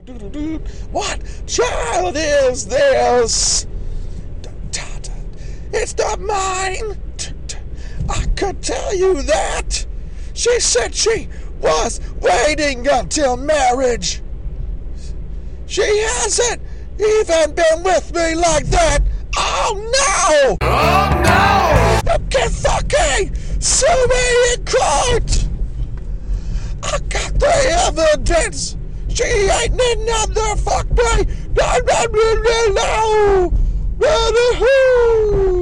What child is this? It's not mine. I could tell you that. She said she was waiting until marriage. She hasn't even been with me like that. Oh no! Oh no! Okay, fucking sue me in court. I got the evidence. She ain't another fuck boy. No.